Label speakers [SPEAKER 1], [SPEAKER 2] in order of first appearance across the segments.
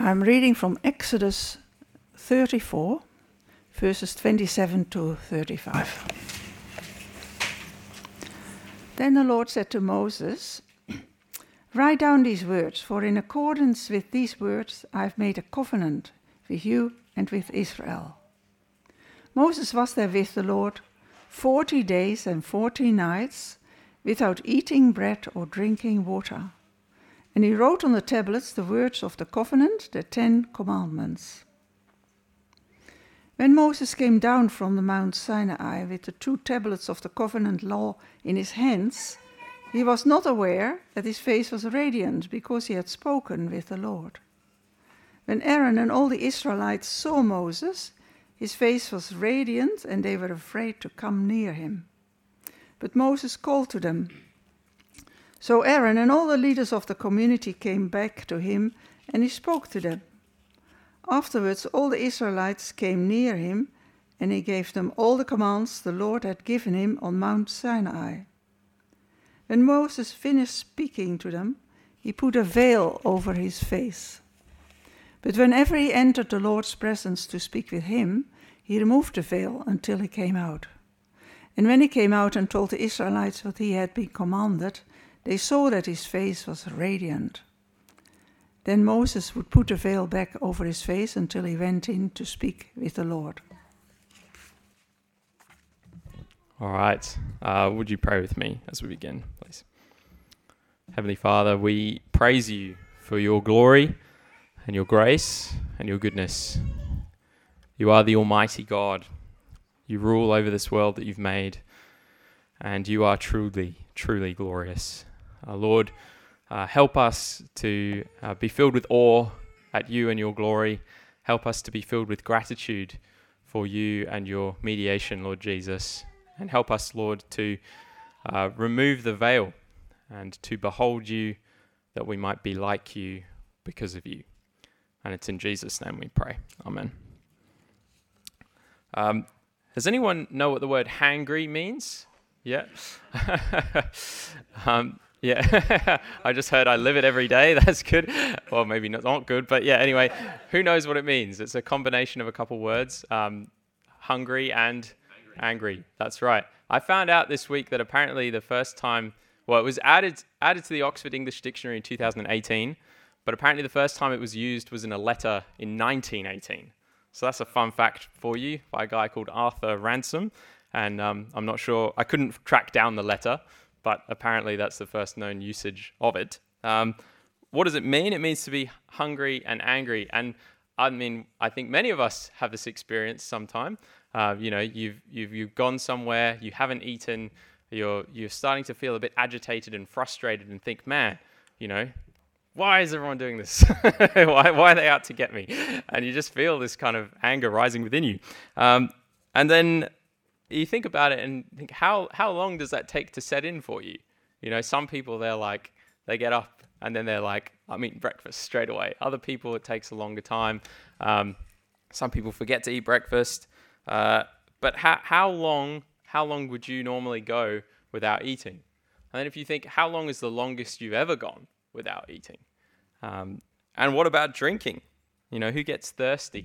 [SPEAKER 1] I'm reading from Exodus 34, verses 27 to 35. Then the Lord said to Moses, "Write down these words, for in accordance with these words I have made a covenant with you and with Israel." Moses was there with the Lord 40 days and 40 nights, without eating bread or drinking water. And he wrote on the tablets the words of the covenant, the 10 Commandments. When Moses came down from the Mount Sinai with the 2 tablets of the covenant law in his hands, he was not aware that his face was radiant, because he had spoken with the Lord. When Aaron and all the Israelites saw Moses, his face was radiant, and they were afraid to come near him. But Moses called to them. So Aaron and all the leaders of the community came back to him, and he spoke to them. Afterwards, all the Israelites came near him, and he gave them all the commands the Lord had given him on Mount Sinai. When Moses finished speaking to them, he put a veil over his face. But whenever he entered the Lord's presence to speak with him, he removed the veil until he came out. And when he came out and told the Israelites what he had been commanded, they saw that his face was radiant. Then Moses would put the veil back over his face until he went in to speak with the Lord.
[SPEAKER 2] All right. Would you pray with me as we begin, please? Heavenly Father, we praise you for your glory and your grace and your goodness. You are the Almighty God. You rule over this world that you've made, and you are truly, truly glorious. Lord, help us to be filled with awe at you and your glory. Help us to be filled with gratitude for you and your mediation, Lord Jesus. And help us, Lord, to remove the veil and to behold you, that we might be like you because of you. And it's in Jesus' name we pray. Amen. Does anyone know what the word hangry means? Yeah. Yeah. I just heard I live it every day. That's good. Well, maybe not good, but yeah, anyway, who knows what it means? It's a combination of a couple words, hungry and angry. That's right. I found out this week that apparently the first time, well, it was added to the Oxford English Dictionary in 2018, but apparently the first time it was used was in a letter in 1918. So that's a fun fact for you by a guy called Arthur Ransom. And I'm not sure, I couldn't track down the letter, but apparently that's the first known usage of it. What does it mean? It means to be hungry and angry. And I mean, I think many of us have this experience sometime. You've gone somewhere, you haven't eaten, you're starting to feel a bit agitated and frustrated and think, man, why is everyone doing this? why are they out to get me? And you just feel this kind of anger rising within you. And then you think about it and think, how long does that take to set in for you? Some people, they get up and then they're like, I'm eating breakfast straight away. Other people, it takes a longer time. Some people forget to eat breakfast. But how long would you normally go without eating? And then if you think, how long is the longest you've ever gone without eating? And what about drinking? Who gets thirsty?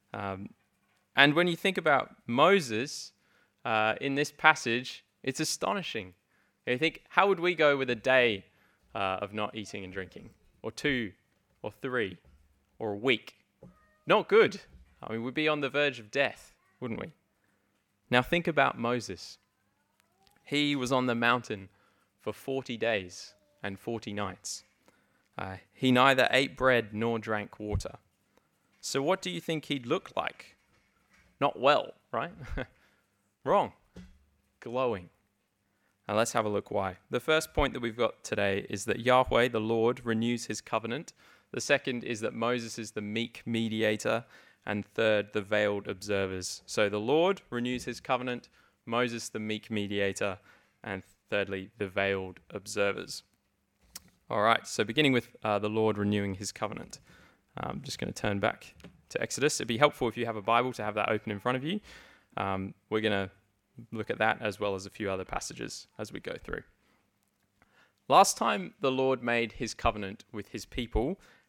[SPEAKER 2] And when you think about Moses in this passage, it's astonishing. You think, how would we go with a day of not eating and drinking? Or 2, or 3, or a week? Not good. I mean, we'd be on the verge of death, wouldn't we? Now think about Moses. He was on the mountain for 40 days and 40 nights. He neither ate bread nor drank water. So what do you think he'd look like? Not well, right? Wrong. Glowing. Now let's have a look why. The first point that we've got today is that Yahweh, the Lord, renews his covenant. The second is that Moses is the meek mediator. And third, the veiled observers. So the Lord renews his covenant, Moses the meek mediator, and thirdly, the veiled observers. All right, so beginning with the Lord renewing his covenant. I'm just going to turn back to Exodus. It'd be helpful if you have a Bible to have that open in front of you. We're going to look at that as well as a few other passages as we go through. Last time the Lord made his covenant with his people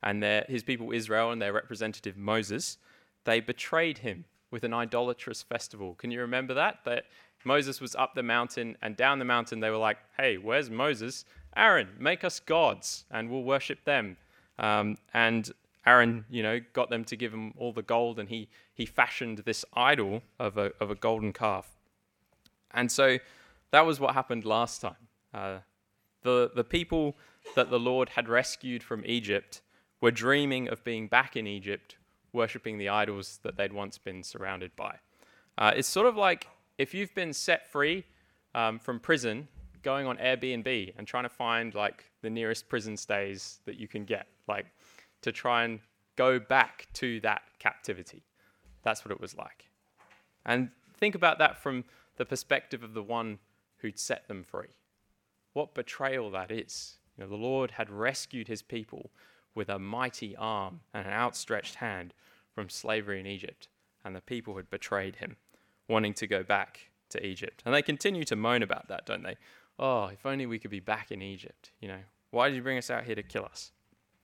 [SPEAKER 2] and his people Israel and their representative Moses, they betrayed him with an idolatrous festival. Can you remember that? That Moses was up the mountain, and down the mountain they were like, hey, where's Moses? Aaron, make us gods and we'll worship them. And Aaron, got them to give him all the gold, and he fashioned this idol of a golden calf. And so that was what happened last time. The people that the Lord had rescued from Egypt were dreaming of being back in Egypt, worshipping the idols that they'd once been surrounded by. It's sort of like if you've been set free from prison, going on Airbnb and trying to find like the nearest prison stays that you can get, like to try and go back to that captivity. That's what it was like. And think about that from the perspective of the one who'd set them free. What betrayal that is. The Lord had rescued his people with a mighty arm and an outstretched hand from slavery in Egypt, and the people had betrayed him, wanting to go back to Egypt. And they continue to moan about that, don't they? Oh, if only we could be back in Egypt. Why did you bring us out here to kill us?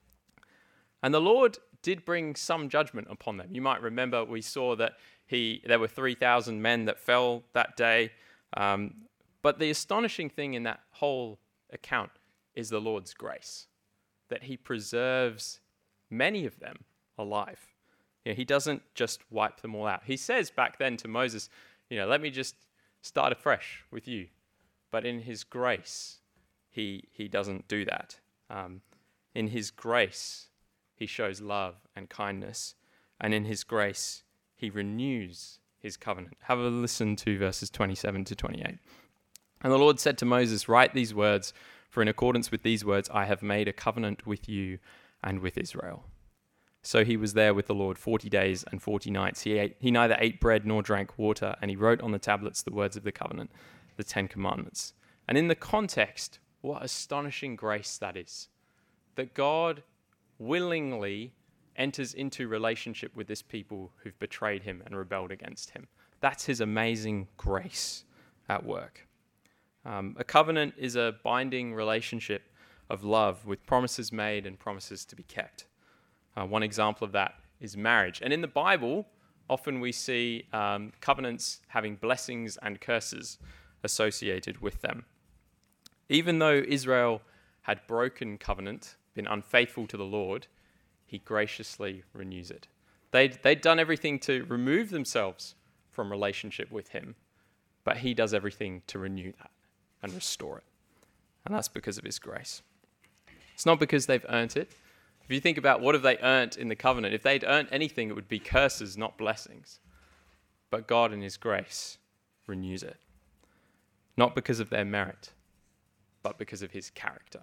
[SPEAKER 2] And the Lord did bring some judgment upon them. You might remember we saw that there were 3,000 men that fell that day. But the astonishing thing in that whole account is the Lord's grace, that he preserves many of them alive. He doesn't just wipe them all out. He says back then to Moses, let me just start afresh with you. But in his grace, he doesn't do that. In his grace, he shows love and kindness. And in his grace, he renews his covenant. Have a listen to verses 27 to 28. And the Lord said to Moses, write these words, for in accordance with these words, I have made a covenant with you and with Israel. So he was there with the Lord 40 days and 40 nights. He neither ate bread nor drank water, and he wrote on the tablets the words of the covenant, the 10 Commandments. And in the context, what astonishing grace that is. That God willingly enters into relationship with this people who've betrayed him and rebelled against him. That's his amazing grace at work. A covenant is a binding relationship of love with promises made and promises to be kept. One example of that is marriage. And in the Bible, often we see covenants having blessings and curses associated with them. Even though Israel had broken covenant, been unfaithful to the Lord, he graciously renews it. They'd done everything to remove themselves from relationship with him, but he does everything to renew that and restore it. And that's because of his grace. It's not because they've earned it. If you think about what have they earned in the covenant, if they'd earned anything, it would be curses, not blessings. But God in his grace renews it. Not because of their merit, but because of his character.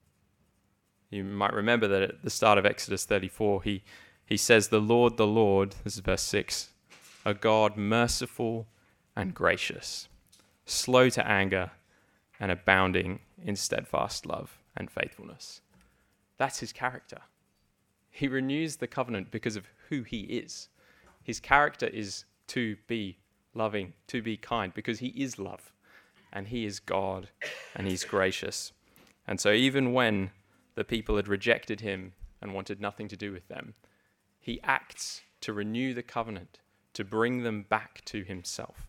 [SPEAKER 2] You might remember that at the start of Exodus 34, he says, the Lord, this is verse 6, a God merciful and gracious, slow to anger and abounding in steadfast love and faithfulness. That's his character. He renews the covenant because of who he is. His character is to be loving, to be kind, because he is love, and he is God, and he's gracious. And so even when the people had rejected him and wanted nothing to do with them, he acts to renew the covenant, to bring them back to himself.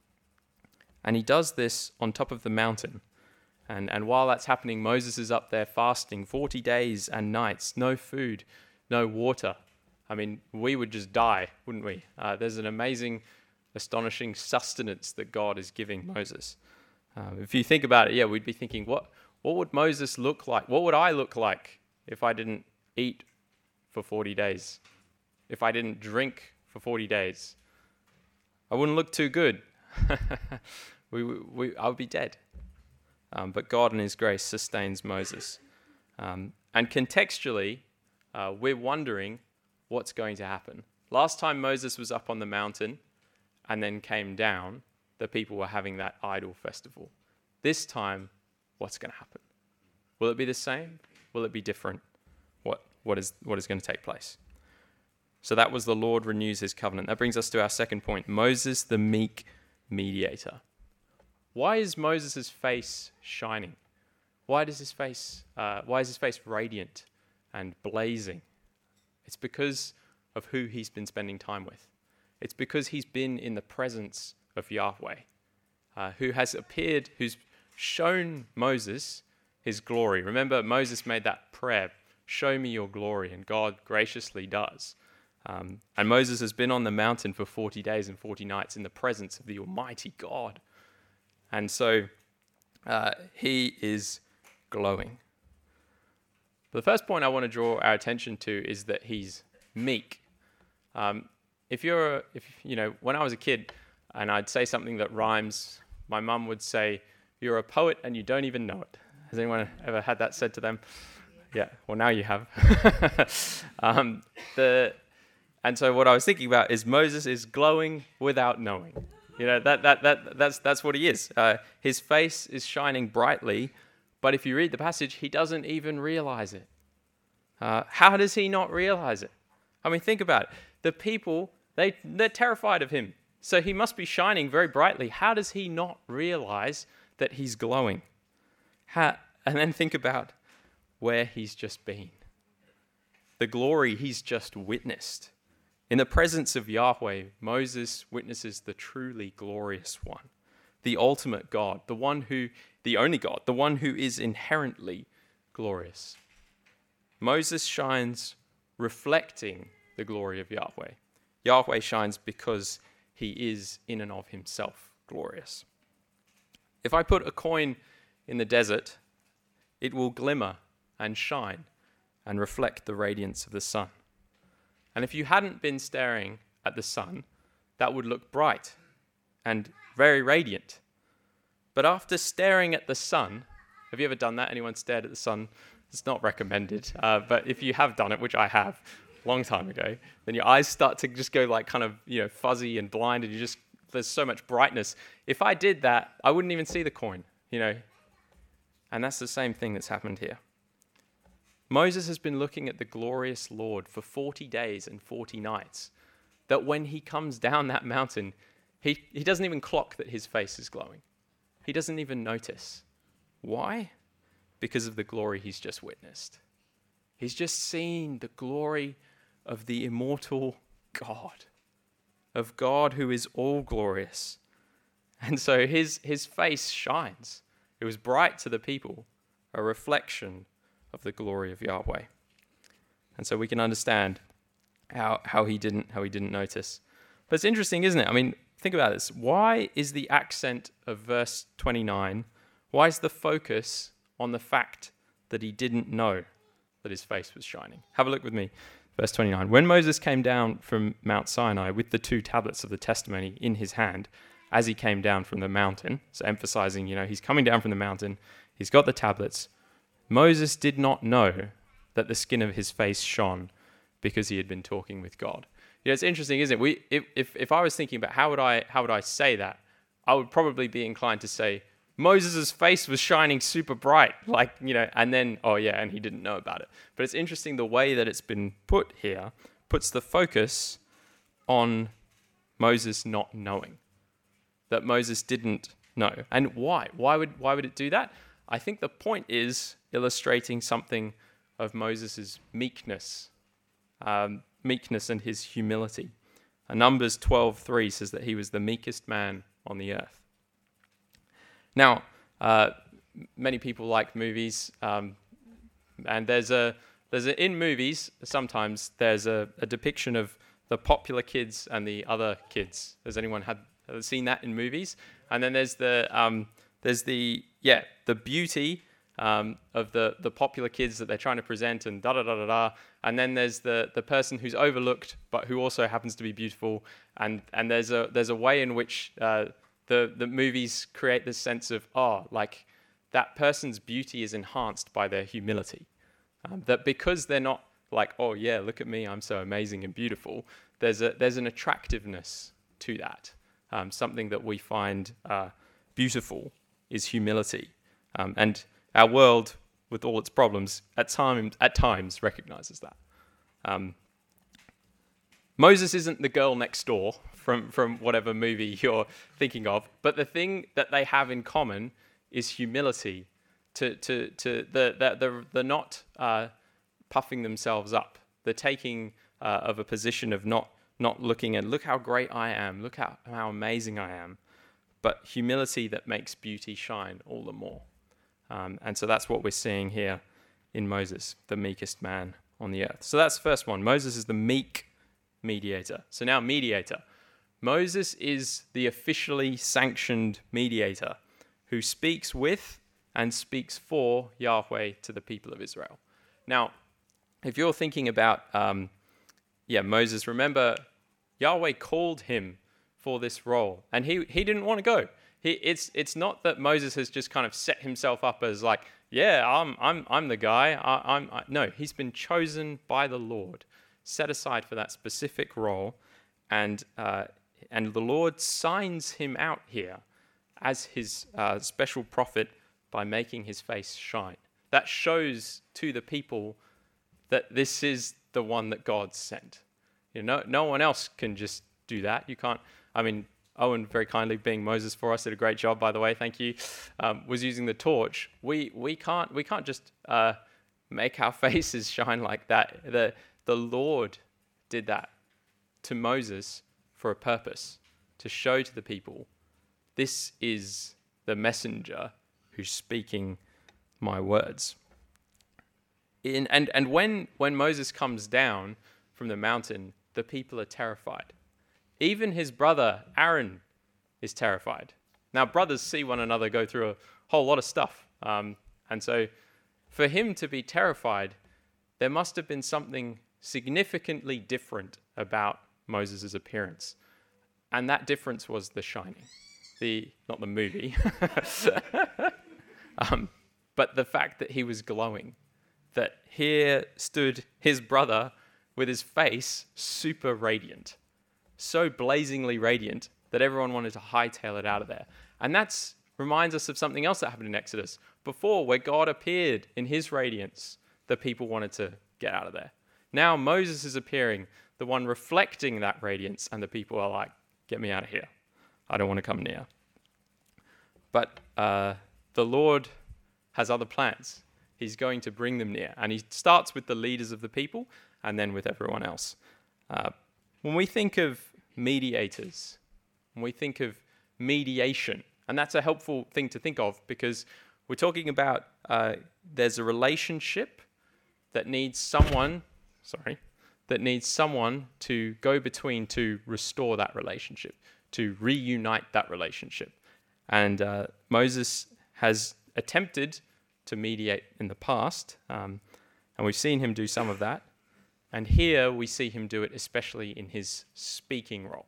[SPEAKER 2] And he does this on top of the mountain. And while that's happening, Moses is up there fasting 40 days and nights, no food, no water. I mean, we would just die, wouldn't we? There's an amazing, astonishing sustenance that God is giving Moses. If you think about it, we'd be thinking, what would Moses look like? What would I look like if I didn't eat for 40 days? If I didn't drink for 40 days? I wouldn't look too good. I would be dead. But God in his grace sustains Moses. And contextually, we're wondering what's going to happen. Last time Moses was up on the mountain and then came down, the people were having that idol festival. This time, what's going to happen? Will it be the same? Will it be different? What is going to take place? So that was the Lord renews his covenant. That brings us to our second point, Moses, the meek mediator. Why is Moses' face shining? Why is his face radiant and blazing It's because of who he's been spending time with. It's because he's been in the presence of Yahweh, who has appeared, who's shown Moses his glory. Remember, Moses made that prayer, show me your glory, and God graciously does. And Moses has been on the mountain for 40 days and 40 nights in the presence of the Almighty God. And so he is glowing. The first point I want to draw our attention to is that he's meek. When I was a kid and I'd say something that rhymes, my mum would say, "You're a poet and you don't even know it." Has anyone ever had that said to them? Yeah, well, now you have. And so what I was thinking about is Moses is glowing without knowing. That's what he is. His face is shining brightly, but if you read the passage, he doesn't even realize it. How does he not realize it? I mean, think about it. The people, they're terrified of him. So he must be shining very brightly. How does he not realize that he's glowing? And then think about where he's just been. The glory he's just witnessed. In the presence of Yahweh, Moses witnesses the truly glorious one, the ultimate God, the only God, the one who is inherently glorious. Moses shines reflecting the glory of Yahweh. Yahweh shines because he is in and of himself glorious. If I put a coin in the desert, it will glimmer and shine and reflect the radiance of the sun. And if you hadn't been staring at the sun, that would look bright and very radiant. But after staring at the sun, have you ever done that? Anyone stared at the sun? It's not recommended, but if you have done it, which I have a long time ago, then your eyes start to just go like kind of, fuzzy and blind, and there's so much brightness. If I did that, I wouldn't even see the coin, And that's the same thing that's happened here. Moses has been looking at the glorious Lord for 40 days and 40 nights, that when he comes down that mountain, he doesn't even clock that his face is glowing. He doesn't even notice. Why? Because of the glory he's just witnessed. He's just seen the glory of the immortal God, of God who is all glorious. And so his face shines. It was bright to the people, a reflection of the glory of Yahweh. And so we can understand how he didn't notice. But it's interesting, isn't it? I mean, think about this. Why is the accent of verse 29, why is the focus on the fact that he didn't know that his face was shining? Have a look with me. Verse 29. When Moses came down from Mount Sinai with the 2 tablets of the testimony in his hand, as he came down from the mountain, so emphasizing, he's coming down from the mountain, he's got the tablets, Moses did not know that the skin of his face shone because he had been talking with God. It's interesting, isn't it? If I was thinking about how would I say that, I would probably be inclined to say Moses' face was shining super bright, and then, and he didn't know about it. But it's interesting the way that it's been put here puts the focus on Moses not knowing, that Moses didn't know. And why? Why would it do that? I think the point is illustrating something of Moses' meekness and his humility. Numbers 12:3 says that he was the meekest man on the earth. Now, many people like movies, and in movies sometimes there's a depiction of the popular kids and the other kids. Has anyone ever seen that in movies? And then there's the beauty of the popular kids that they're trying to present, and and then there's the person who's overlooked but who also happens to be beautiful, and there's a way in which the movies create this sense of that person's beauty is enhanced by their humility, that because they're not like, oh yeah, look at me, I'm so amazing and beautiful, there's an attractiveness to that. Something that we find beautiful is humility. And our world, with all its problems, at times recognizes that. Moses isn't the girl next door from whatever movie you're thinking of, but the thing that they have in common is humility. They're not puffing themselves up. the taking of a position of not looking and look how great I am, look how amazing I am, but humility that makes beauty shine all the more. And so that's what we're seeing here in Moses, the meekest man on the earth. So that's the first one. Moses is the meek mediator. So now mediator. Moses is the officially sanctioned mediator who speaks with and speaks for Yahweh to the people of Israel. Now, if you're thinking about, Moses, remember, Yahweh called him for this role, and he didn't want to go. It's not that Moses has just kind of set himself up as like, I'm the guy. No, he's been chosen by the Lord, set aside for that specific role, and the Lord signs him out here as his special prophet by making his face shine. That shows to the people that this is the one that God sent. No one else can just do that. You can't. I mean, Owen very kindly, being Moses for us, did a great job, by the way. Thank you. Was using the torch. We can't just make our faces shine like that. The Lord did that to Moses for a purpose, to show to the people, this is the messenger who's speaking my words. And when Moses comes down from the mountain, the people are terrified. Even his brother Aaron is terrified. Now, brothers see one another go through a whole lot of stuff. And so for him to be terrified, there must have been something significantly different about Moses' appearance. And that difference was The Shining. Not the movie, but the fact that he was glowing. That here stood his brother with his face super radiant. So blazingly radiant that everyone wanted to hightail it out of there. And that reminds us of something else that happened in Exodus. Before, where God appeared in his radiance, the people wanted to get out of there. Now Moses is appearing, the one reflecting that radiance, and the people are like, get me out of here. I don't want to come near. But the Lord has other plans. He's going to bring them near. And he starts with the leaders of the people and then with everyone else. When we think of mediators, when we think of mediation, and that's a helpful thing to think of because we're talking about there's a relationship that needs someone to go between to restore that relationship, to reunite that relationship. And Moses has attempted to mediate in the past, and we've seen him do some of that. And here we see him do it especially in his speaking role.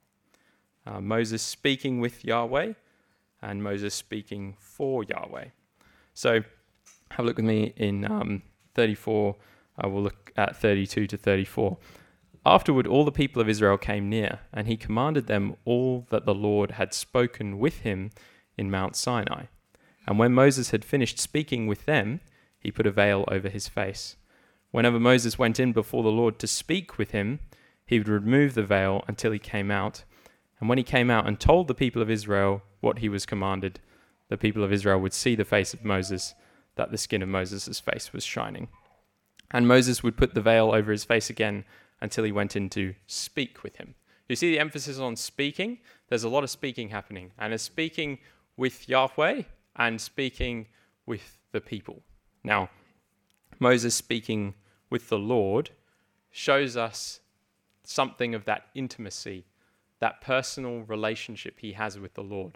[SPEAKER 2] Moses speaking with Yahweh and Moses speaking for Yahweh. So have a look with me in 34. We'll look at 32 to 34. Afterward, all the people of Israel came near, and he commanded them all that the Lord had spoken with him in Mount Sinai. And when Moses had finished speaking with them, he put a veil over his face. Whenever Moses went in before the Lord to speak with him, he would remove the veil until he came out. And when he came out and told the people of Israel what he was commanded, the people of Israel would see the face of Moses, that the skin of Moses' face was shining. And Moses would put the veil over his face again until he went in to speak with him. You see the emphasis on speaking? There's a lot of speaking happening. And it's speaking with Yahweh and speaking with the people. Now, Moses speaking with the Lord shows us something of that intimacy, that personal relationship he has with the Lord.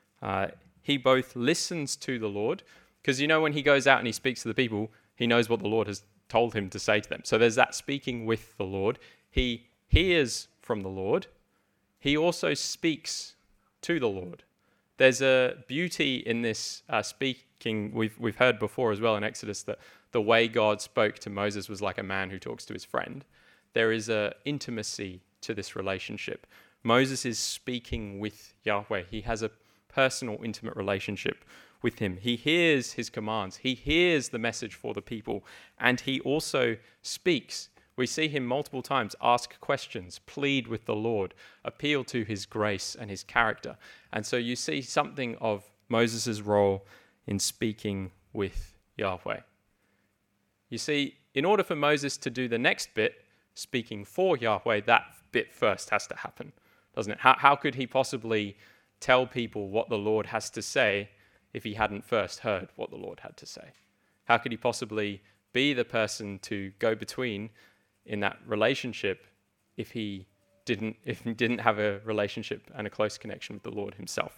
[SPEAKER 2] He both listens to the Lord, because when he goes out and he speaks to the people, he knows what the Lord has told him to say to them. So there's that speaking with the Lord. He hears from the Lord. He also speaks to the Lord. There's a beauty in this speaking. We've heard before as well in Exodus that the way God spoke to Moses was like a man who talks to his friend. There is an intimacy to this relationship. Moses is speaking with Yahweh. He has a personal, intimate relationship with him. He hears his commands. He hears the message for the people, and he also speaks. We see him multiple times ask questions, plead with the Lord, appeal to his grace and his character. And so you see something of Moses' role in speaking with Yahweh. You see, in order for Moses to do the next bit, speaking for Yahweh, that bit first has to happen, doesn't it? How could he possibly tell people what the Lord has to say if he hadn't first heard what the Lord had to say? How could he possibly be the person to go between in that relationship if he didn't have a relationship and a close connection with the Lord himself?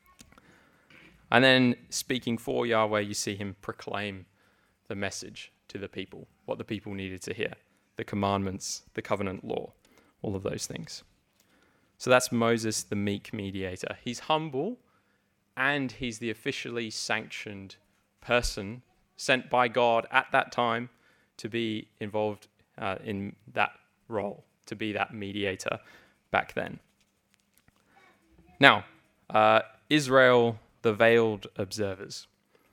[SPEAKER 2] And then speaking for Yahweh, you see him proclaim the message to the people, what the people needed to hear, the commandments, the covenant law, all of those things. So that's Moses, the meek mediator. He's humble, and he's the officially sanctioned person sent by God at that time to be involved in that role, to be that mediator back then. Now, Israel, the veiled observers.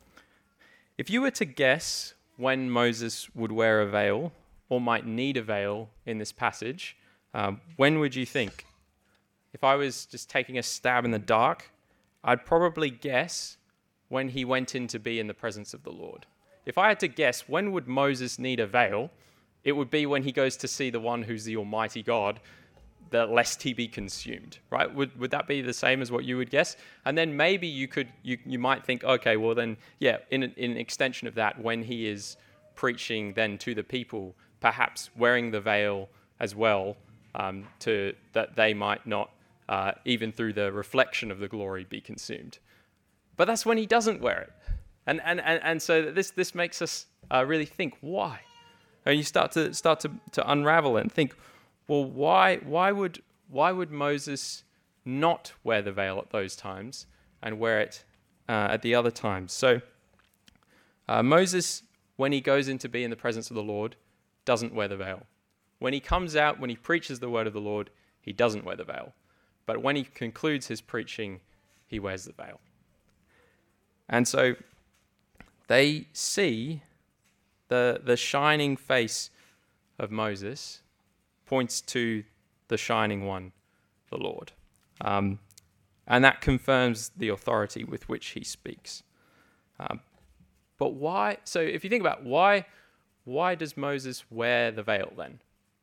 [SPEAKER 2] If you were to guess when Moses would wear a veil or might need a veil in this passage, when would you think? If I was just taking a stab in the dark, I'd probably guess when he went in to be in the presence of the Lord. If I had to guess, when would Moses need a veil? It would be when he goes to see the one who's the Almighty God, lest he be consumed, right? Would that be the same as what you would guess? And then maybe you might think, okay, well then, yeah, in an extension of that, when he is preaching then to the people, perhaps wearing the veil as well, to that they might not, even through the reflection of the glory, be consumed. But that's when he doesn't wear it. And so this makes us really think, why? And you start to unravel it and think, well, why would Moses not wear the veil at those times and wear it at the other times? So Moses, when he goes in to be in the presence of the Lord, doesn't wear the veil. When he comes out, when he preaches the word of the Lord, he doesn't wear the veil. But when he concludes his preaching, he wears the veil. And so they see the shining face of Moses points to the shining one, the Lord. And that confirms the authority with which he speaks. But why? So if you think about why does Moses wear the veil then?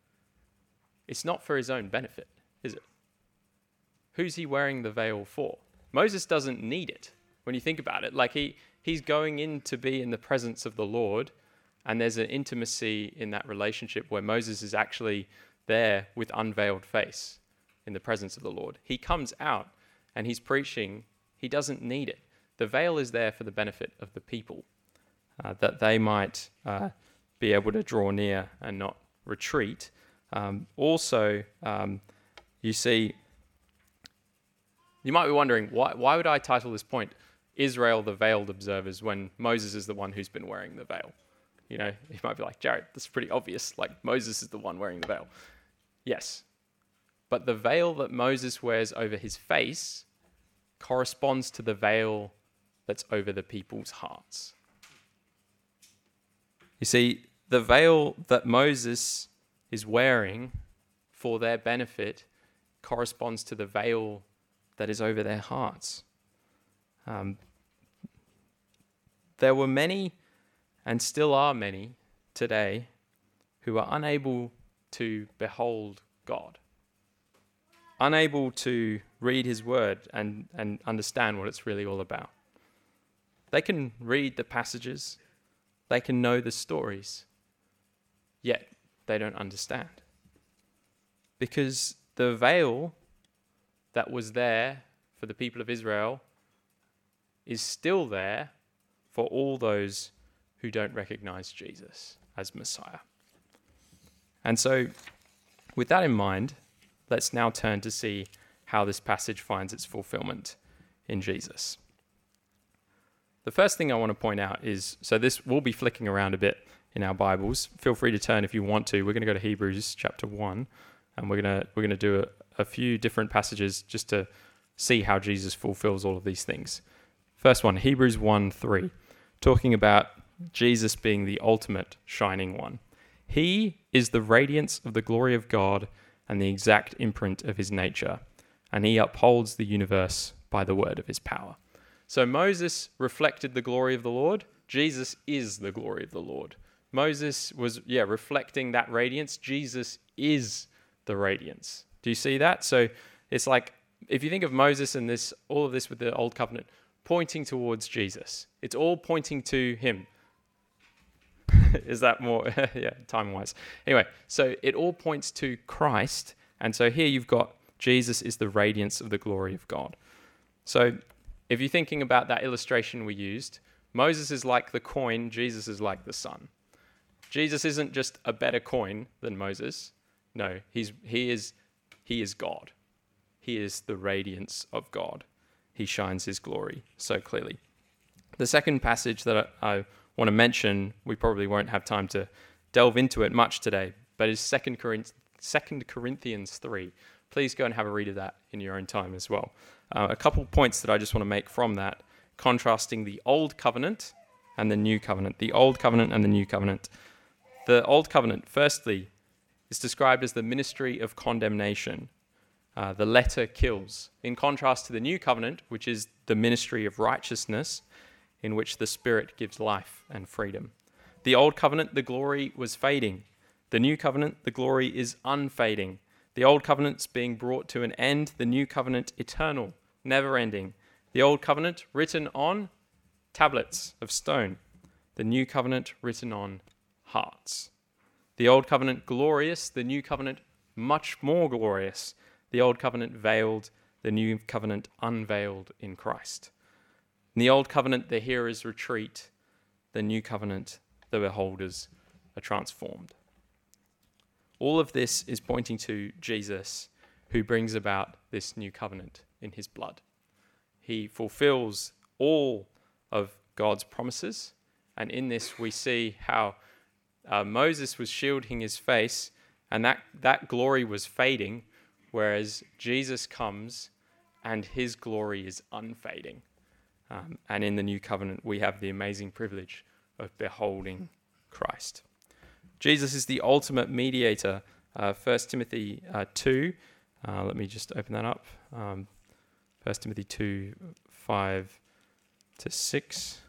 [SPEAKER 2] It's not for his own benefit, is it? Who's he wearing the veil for? Moses doesn't need it. When you think about it, like he's going in to be in the presence of the Lord, and there's an intimacy in that relationship where Moses is actually there with unveiled face in the presence of the Lord. He comes out and he's preaching. He doesn't need it. The veil is there for the benefit of the people, that they might be able to draw near and not retreat. Also, you see, you might be wondering, why would I title this point Israel, the veiled observers, when Moses is the one who's been wearing the veil? You know, you might be like, Jared, that's pretty obvious. Like, Moses is the one wearing the veil. Yes. But the veil that Moses wears over his face corresponds to the veil that's over the people's hearts. You see, the veil that Moses is wearing for their benefit corresponds to the veil that is over their hearts. There were many, and still are many today, who are unable to behold God, unable to read his word and understand what it's really all about. They can read the passages, they can know the stories, yet they don't understand. Because the veil that was there for the people of Israel is still there for all those who don't recognize Jesus as Messiah. And so, with that in mind, let's now turn to see how this passage finds its fulfillment in Jesus. The first thing I want to point out is, so this will be flicking around a bit in our Bibles. Feel free to turn if you want to. We're going to go to Hebrews chapter 1, and we're going to do a few different passages just to see how Jesus fulfills all of these things. First one, Hebrews 1:3, talking about Jesus being the ultimate shining one. He is the radiance of the glory of God and the exact imprint of his nature, and he upholds the universe by the word of his power. So Moses reflected the glory of the Lord. Jesus is the glory of the Lord. Moses was, reflecting that radiance. Jesus is the radiance. Do you see that? So it's like, if you think of Moses and all of this with the Old Covenant, pointing towards Jesus. It's all pointing to him. Is that more, yeah, time-wise? Anyway, so it all points to Christ. And so here you've got Jesus is the radiance of the glory of God. So if you're thinking about that illustration we used, Moses is like the coin, Jesus is like the sun. Jesus isn't just a better coin than Moses. No, he is God. He is the radiance of God. He shines his glory so clearly. The second passage that I want to mention, we probably won't have time to delve into it much today, but is 2 Corinthians 3. Please go and have a read of that in your own time as well. A couple points that I just want to make from that, contrasting the Old Covenant and the New Covenant. The Old Covenant and the New Covenant. The Old Covenant, firstly, is described as the ministry of condemnation. The letter kills. In contrast to the New Covenant, which is the ministry of righteousness, in which the Spirit gives life and freedom. The Old Covenant, the glory was fading. The New Covenant, the glory is unfading. The Old Covenant's being brought to an end. The New Covenant, eternal, never-ending. The Old Covenant, written on tablets of stone. The New Covenant, written on hearts. The Old Covenant, glorious. The New Covenant, much more glorious. The Old Covenant veiled, the New Covenant unveiled in Christ. In the Old Covenant, the hearers retreat. The New Covenant, the beholders are transformed. All of this is pointing to Jesus, who brings about this new covenant in his blood. He fulfills all of God's promises, and in this we see how Moses was shielding his face, and that glory was fading, whereas Jesus comes and his glory is unfading. And in the new covenant, we have the amazing privilege of beholding Christ. Jesus is the ultimate mediator. 1 Timothy 2, let me just open that up. 1 Timothy 2, 5 to 6.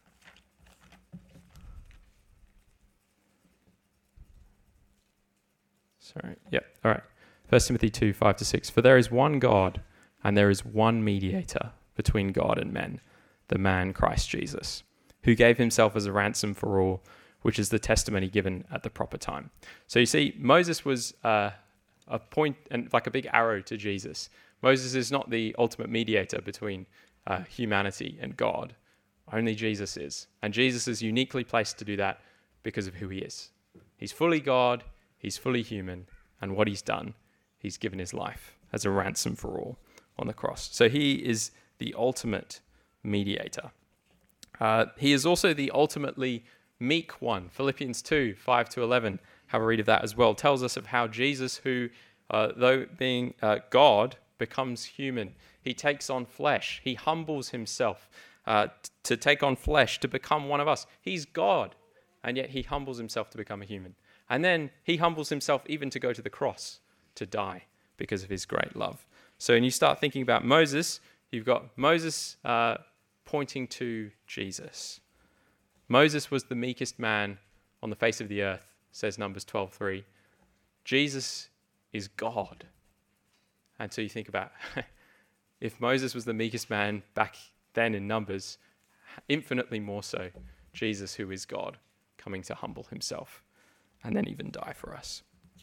[SPEAKER 2] Sorry, yep, all right. 1 Timothy 2, 5 to 6. For there is one God, and there is one mediator between God and men, the man Christ Jesus, who gave himself as a ransom for all, which is the testimony given at the proper time. So you see, Moses was a point and like a big arrow to Jesus. Moses is not the ultimate mediator between humanity and God. Only Jesus is. And Jesus is uniquely placed to do that because of who he is. He's fully God, he's fully human, and what he's done, he's given his life as a ransom for all on the cross. So he is the ultimate mediator. He is also the ultimately meek one. Philippians 2, 5 to 11, have a read of that as well, tells us of how Jesus, who, though being God, becomes human. He takes on flesh. He humbles himself to take on flesh, to become one of us. He's God, and yet he humbles himself to become a human. And then he humbles himself even to go to the cross, to die because of his great love. So when you start thinking about Moses, you've got Moses pointing to Jesus. Moses was the meekest man on the face of the earth, says Numbers 12:3. Jesus is God. And so you think about, if Moses was the meekest man back then in Numbers, infinitely more so, Jesus, who is God, coming to humble himself and then even die for us.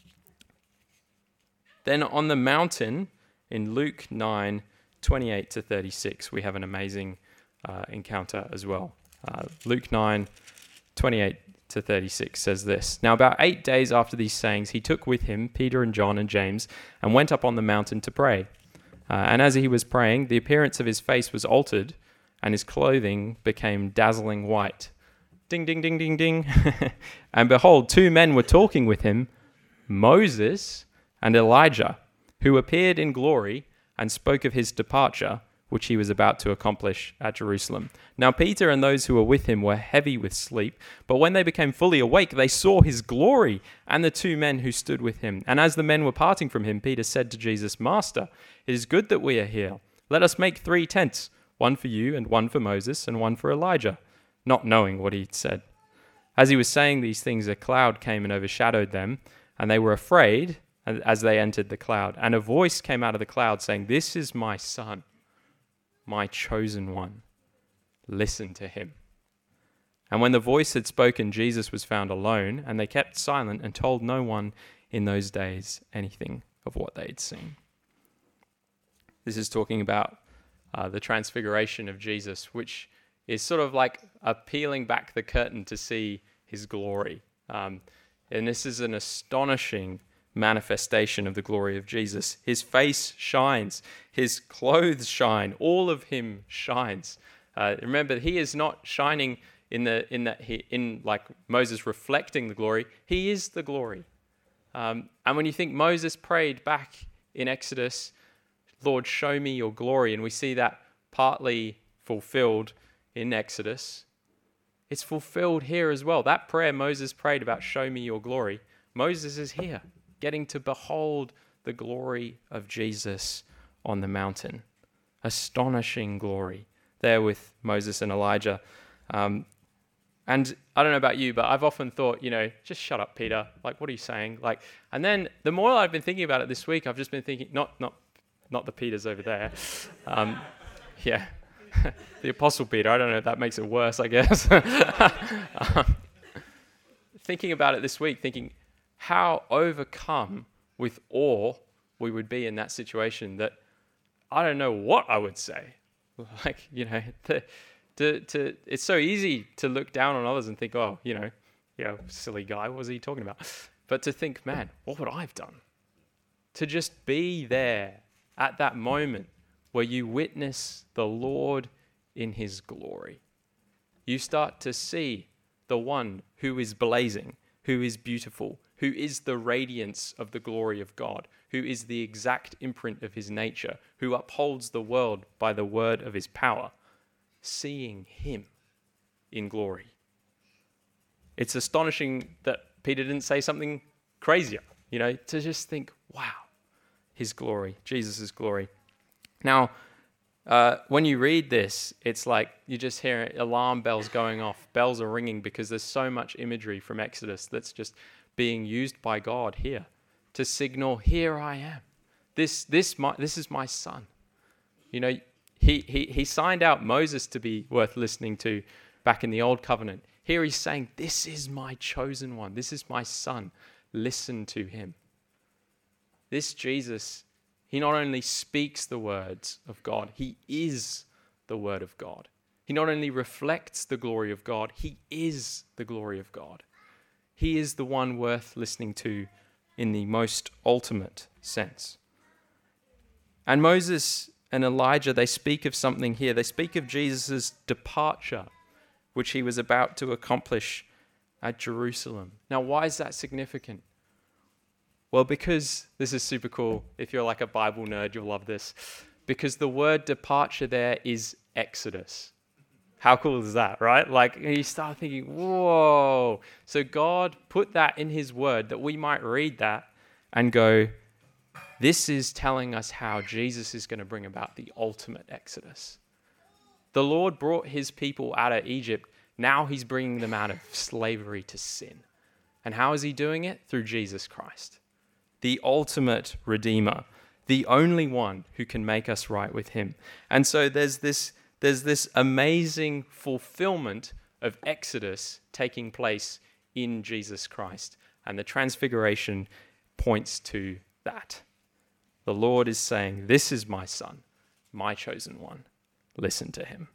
[SPEAKER 2] Then on the mountain, in Luke 9, 28 to 36, we have an amazing encounter as well. Luke 9, 28 to 36 says this. Now about 8 days after these sayings, he took with him Peter and John and James and went up on the mountain to pray. And as he was praying, the appearance of his face was altered and his clothing became dazzling white. Ding, ding, ding, ding, ding. And behold, 2 men were talking with him, Moses and Elijah, who appeared in glory and spoke of his departure, which he was about to accomplish at Jerusalem. Now Peter and those who were with him were heavy with sleep, but when they became fully awake, they saw his glory and the 2 men who stood with him. And as the men were parting from him, Peter said to Jesus, Master, it is good that we are here. Let us make 3 tents, one for you and one for Moses and one for Elijah, not knowing what he said. As he was saying these things, a cloud came and overshadowed them, And they were afraid as they entered the cloud. And a voice came out of the cloud saying, "This is my son, my chosen one. Listen to him." And when the voice had spoken, Jesus was found alone, and they kept silent and told no one in those days anything of what they'd seen. This is talking about the transfiguration of Jesus, which is sort of like peeling back the curtain to see his glory. And this is an astonishing manifestation of the glory of Jesus. His face shines, his clothes shine, all of him shines. Remember, he is not shining in like Moses reflecting the glory. He is the glory. And when you think Moses prayed back in Exodus, "Lord, show me your glory," and we see that partly fulfilled in Exodus, it's fulfilled here as well. That prayer Moses prayed about, "Show me your glory," Moses is here, getting to behold the glory of Jesus on the mountain. Astonishing glory there with Moses and Elijah. And I don't know about you, but I've often thought, just shut up, Peter. Like, what are you saying? And then the more I've been thinking about it this week, I've just been thinking, not the Peters over there. Yeah, the Apostle Peter. I don't know if that makes it worse, I guess. Thinking about it this week, thinking how overcome with awe we would be in that situation, that I don't know what I would say. It's so easy to look down on others and think, oh, silly guy, what was he talking about? But to think, man, what would I have done? To just be there at that moment where you witness the Lord in his glory. You start to see the one who is blazing, who is beautiful, who is the radiance of the glory of God, who is the exact imprint of his nature, who upholds the world by the word of his power. Seeing him in glory. It's astonishing that Peter didn't say something crazier, to just think, wow, his glory, Jesus' glory. Now, when you read this, it's like you just hear alarm bells going off. Bells are ringing because there's so much imagery from Exodus that's just being used by God here to signal, here I am. This is my son. He signed out Moses to be worth listening to back in the Old Covenant. Here he's saying, this is my chosen one. This is my son. Listen to him. This Jesus, he not only speaks the words of God, he is the word of God. He not only reflects the glory of God, he is the glory of God. He is the one worth listening to in the most ultimate sense. And Moses and Elijah, they speak of something here. They speak of Jesus' departure, which he was about to accomplish at Jerusalem. Now, why is that significant? Well, because this is super cool. If you're like a Bible nerd, you'll love this. Because the word departure there is Exodus. How cool is that, right? Like, you start thinking, whoa. So God put that in his word that we might read that and go, this is telling us how Jesus is going to bring about the ultimate Exodus. The Lord brought his people out of Egypt. Now he's bringing them out of slavery to sin. And how is he doing it? Through Jesus Christ, the ultimate Redeemer, the only one who can make us right with him. And so there's this amazing fulfillment of Exodus taking place in Jesus Christ. And the transfiguration points to that. The Lord is saying, this is my son, my chosen one. Listen to him.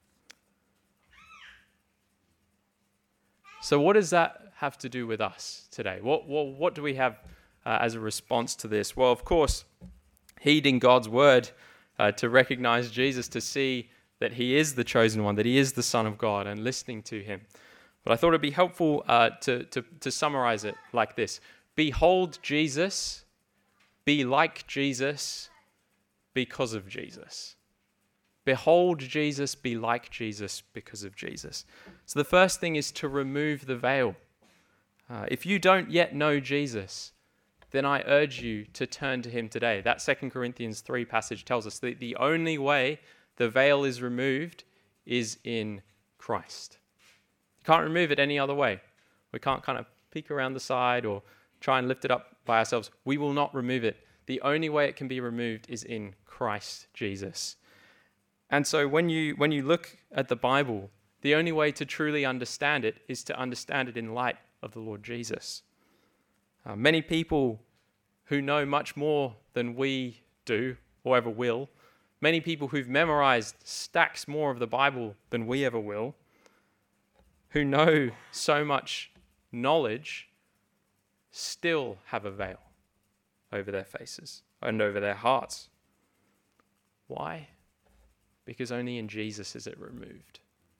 [SPEAKER 2] So what does that have to do with us today? What do we have as a response to this? Well, of course, heeding God's word to recognize Jesus, to see that he is the chosen one, that he is the Son of God, and listening to him. But I thought it'd be helpful to summarize it like this. Behold Jesus. Be like Jesus because of Jesus. Behold Jesus, be like Jesus because of Jesus. So the first thing is to remove the veil. If you don't yet know Jesus, then I urge you to turn to him today. That 2 Corinthians 3 passage tells us that the only way the veil is removed is in Christ. You can't remove it any other way. We can't kind of peek around the side or try and lift it up by ourselves. We will not remove it. The only way it can be removed is in Christ Jesus. And so when you look at the Bible, the only way to truly understand it is to understand it in light of the Lord Jesus. Many people who know much more than we do or ever will, many people who've memorized stacks more of the Bible than we ever will, who know so much knowledge, still have a veil over their faces and over their hearts. Why? Because only in Jesus is it removed.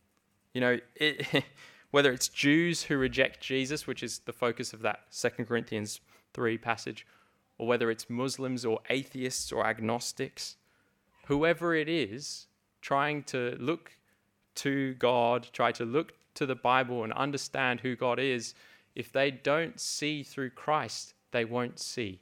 [SPEAKER 2] Whether it's Jews who reject Jesus, which is the focus of that 2 Corinthians 3 passage, or whether it's Muslims or atheists or agnostics, whoever it is trying to look to God, try to look to the Bible and understand who God is, if they don't see through Christ, they won't see.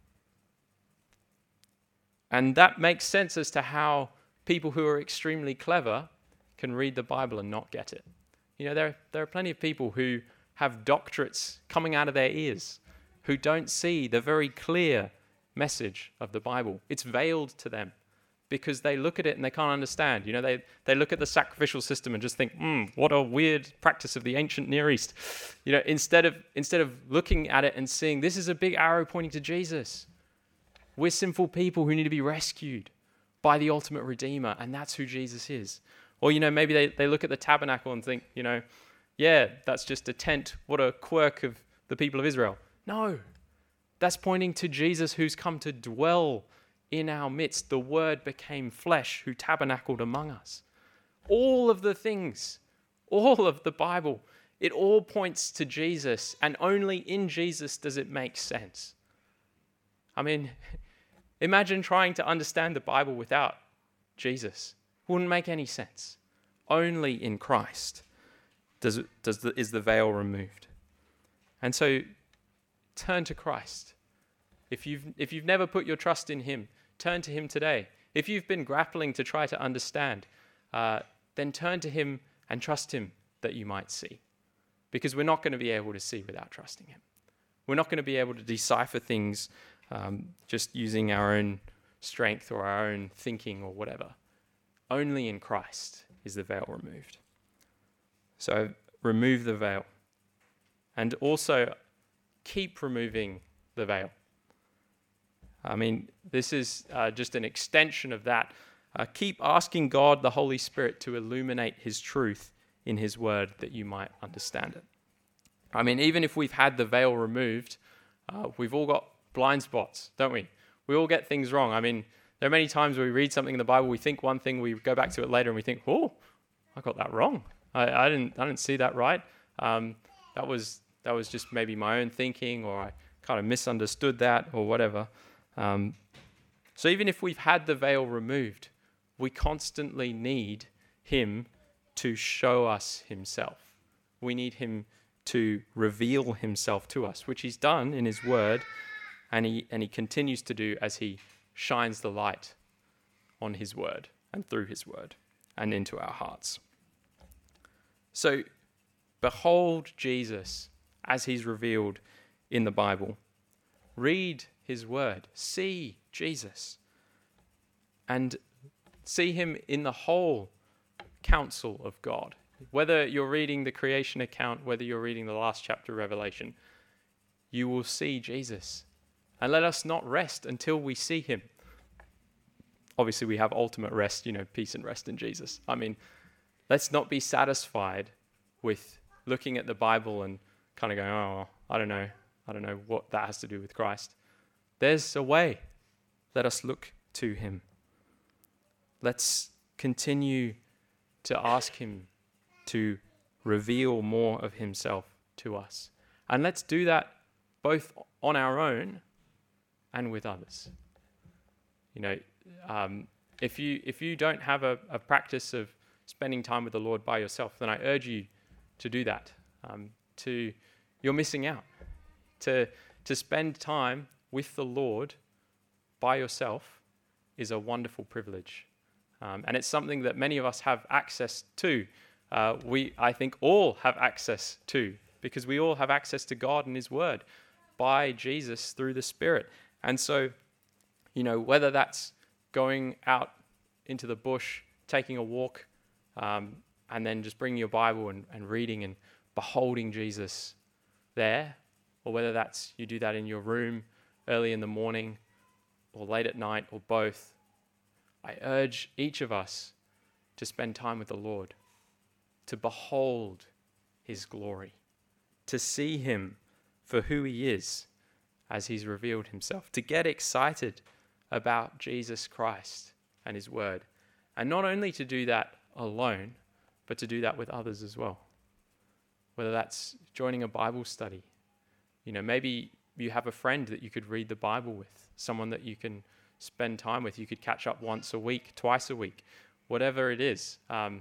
[SPEAKER 2] And that makes sense as to how people who are extremely clever can read the Bible and not get it. There are plenty of people who have doctorates coming out of their ears who don't see the very clear message of the Bible. It's veiled to them because they look at it and they can't understand. They look at the sacrificial system and just think, what a weird practice of the ancient Near East. Instead of looking at it and seeing this is a big arrow pointing to Jesus. We're sinful people who need to be rescued by the ultimate Redeemer, and that's who Jesus is. Or, maybe they look at the tabernacle and think, that's just a tent. What a quirk of the people of Israel. No, that's pointing to Jesus who's come to dwell in our midst. The Word became flesh who tabernacled among us. All of the things, all of the Bible, it all points to Jesus, and only in Jesus does it make sense. Imagine trying to understand the Bible without Jesus. Wouldn't make any sense. Only in Christ is the veil removed. And so turn to Christ. If you've never put your trust in him, turn to him today. If you've been grappling to try to understand, then turn to him and trust him that you might see. Because we're not going to be able to see without trusting him. We're not going to be able to decipher things just using our own strength or our own thinking or whatever. Only in Christ is the veil removed. So remove the veil. And also keep removing the veil. This is just an extension of that. Keep asking God, the Holy Spirit, to illuminate his truth in his word that you might understand it. Even if we've had the veil removed, we've all got blind spots, don't we? We all get things wrong. There are many times where we read something in the Bible, we think one thing, we go back to it later and we think, oh, I got that wrong. I didn't see that right. That was just maybe my own thinking, or I kind of misunderstood that or whatever. So even if we've had the veil removed, we constantly need him to show us himself. We need him to reveal himself to us, which he's done in his word, and he continues to do as he shines the light on his word and through his word and into our hearts. So behold Jesus as he's revealed in the Bible. Read his word. See Jesus. And see him in the whole counsel of God. Whether you're reading the creation account, whether you're reading the last chapter of Revelation, you will see Jesus. And let us not rest until we see him. Obviously, we have ultimate rest, peace and rest in Jesus. Let's not be satisfied with looking at the Bible and kind of going, oh, I don't know what that has to do with Christ. There's a way. Let us look to him. Let's continue to ask him to reveal more of himself to us. And let's do that both on our own and with others. If you don't have a practice of spending time with the Lord by yourself, then I urge you to do that. You're missing out. To spend time with the Lord by yourself is a wonderful privilege. And it's something that many of us have access to. I think all have access to, because we all have access to God and his word. by Jesus through the Spirit. And so, whether that's going out into the bush, taking a walk, and then just bringing your Bible and reading and beholding Jesus there, or whether that's you do that in your room early in the morning or late at night or both, I urge each of us to spend time with the Lord, to behold his glory, to see him for who he is as he's revealed himself, to get excited about Jesus Christ and his word. And not only to do that alone, but to do that with others as well. Whether that's joining a Bible study. Maybe you have a friend that you could read the Bible with, someone that you can spend time with. You could catch up once a week, twice a week, whatever it is.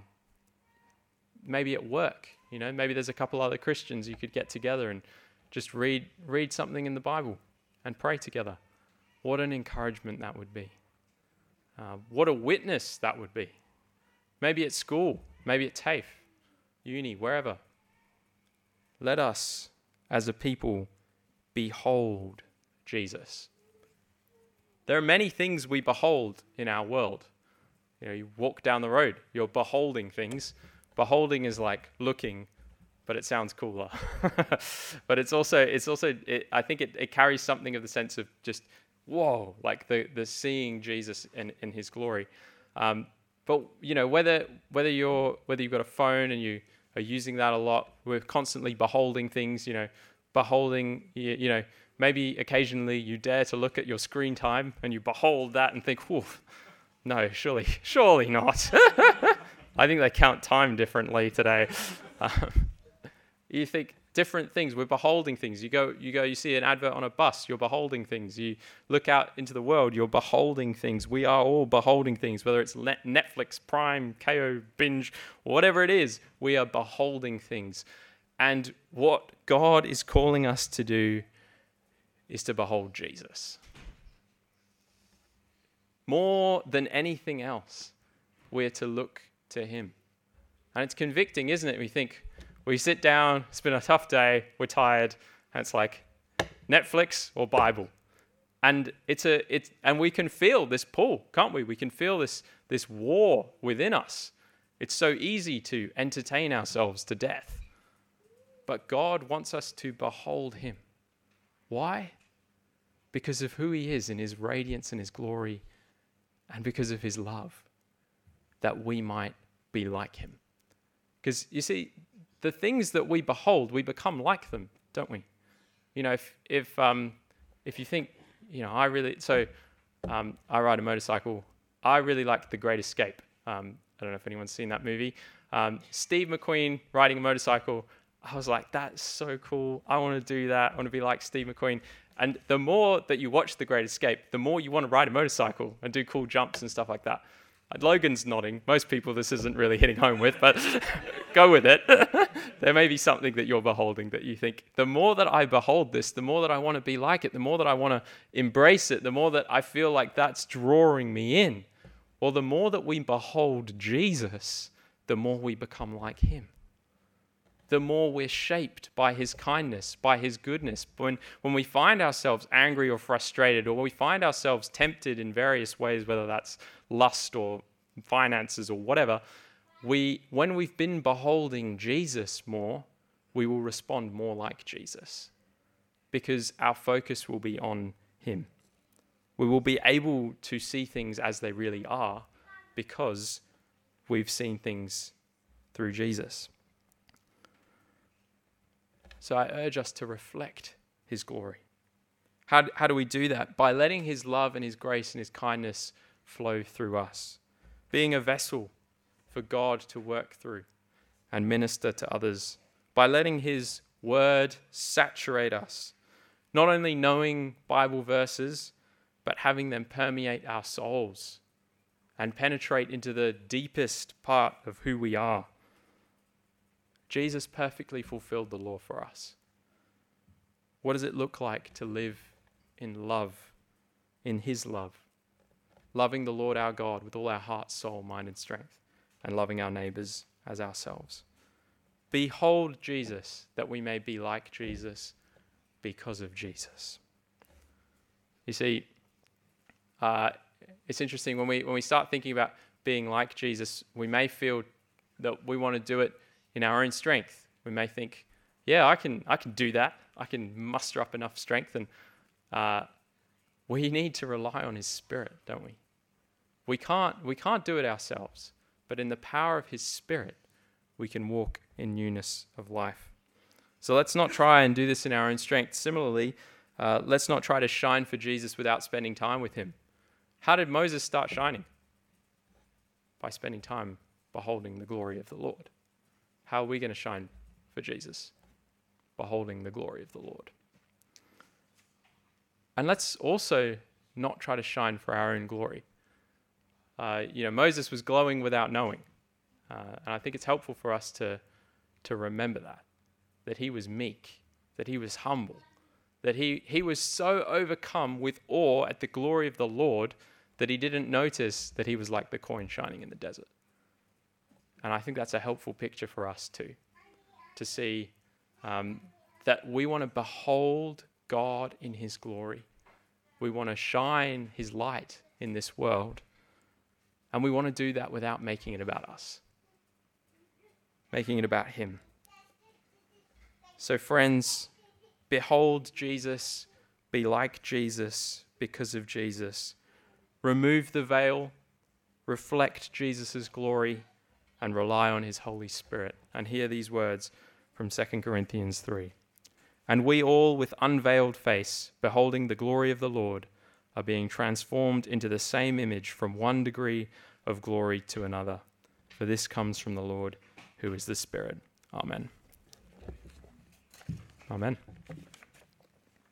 [SPEAKER 2] Maybe at work, maybe there's a couple other Christians you could get together and just read something in the Bible and pray together. What an encouragement that would be. What a witness that would be. Maybe at school, maybe at TAFE, uni, wherever. Let us, as a people, behold Jesus. There are many things we behold in our world. You walk down the road, you're beholding things. Beholding is like looking, but it sounds cooler. But I think it carries something of the sense of just, whoa, like the seeing Jesus in his glory. But whether you've got a phone and you are using that a lot, we're constantly beholding things. Maybe occasionally you dare to look at your screen time and you behold that and think, whew, no, surely not. I think they count time differently today. You think different things. We're beholding things. You see an advert on a bus, you're beholding things. You look out into the world, you're beholding things. We are all beholding things, whether it's Netflix, Prime, KO, Binge, whatever it is, we are beholding things. And what God is calling us to do is to behold Jesus. More than anything else, we're to look to him. And it's convicting, isn't it? We sit down, it's been a tough day, we're tired, and it's like Netflix or Bible. And and we can feel this pull, can't we? We can feel this war within us. It's so easy to entertain ourselves to death. But God wants us to behold him. Why? Because of who he is in his radiance and his glory, and because of his love, that we might be like him. Because you see, the things that we behold, we become like them, don't we? If you think, I ride a motorcycle. I really like The Great Escape. I don't know if anyone's seen that movie. Steve McQueen riding a motorcycle. I was like, that's so cool. I want to do that. I want to be like Steve McQueen. And the more that you watch The Great Escape, the more you want to ride a motorcycle and do cool jumps and stuff like that. Logan's nodding. Most people this isn't really hitting home with, but go with it. There may be something that you're beholding that you think, the more that I behold this, the more that I want to be like it, the more that I want to embrace it, the more that I feel like that's drawing me in. Well, the more that we behold Jesus, the more we become like him. The more we're shaped by his kindness, by his goodness. When we find ourselves angry or frustrated, or we find ourselves tempted in various ways, whether that's lust or finances or whatever, when we've been beholding Jesus more, we will respond more like Jesus, because our focus will be on him. We will be able to see things as they really are because we've seen things through Jesus. So I urge us to reflect his glory. How do we do that? By letting his love and his grace and his kindness flow through us. Being a vessel for God to work through and minister to others. By letting his word saturate us. Not only knowing Bible verses, but having them permeate our souls and penetrate into the deepest part of who we are. Jesus perfectly fulfilled the law for us. What does it look like to live in love, in his love? Loving the Lord our God with all our heart, soul, mind, and strength, and loving our neighbors as ourselves. Behold Jesus, that we may be like Jesus. because of Jesus. You see, it's interesting when we start thinking about being like Jesus, we may feel that we want to do it in our own strength. We may think, yeah, I can do that. I can muster up enough strength, and we need to rely on his Spirit, don't we? We can't do it ourselves, but in the power of his Spirit, we can walk in newness of life. So let's not try and do this in our own strength. Similarly, let's not try to shine for Jesus without spending time with him. How did Moses start shining? By spending time beholding the glory of the Lord. How are we going to shine for Jesus? Beholding the glory of the Lord. And let's also not try to shine for our own glory. Moses was glowing without knowing. And I think it's helpful for us to remember that he was meek, that he was humble, that he was so overcome with awe at the glory of the Lord that he didn't notice that he was like the coin shining in the desert. And I think that's a helpful picture for us too, to see that we want to behold God in his glory. We want to shine his light in this world. And we want to do that without making it about us, making it about him. So friends, behold Jesus, be like Jesus because of Jesus. Remove the veil, reflect Jesus' glory, and rely on his Holy Spirit. And hear these words from 2 Corinthians 3. And we all, with unveiled face, beholding the glory of the Lord, are being transformed into the same image from one degree of glory to another. For this comes from the Lord, who is the Spirit. Amen. Amen.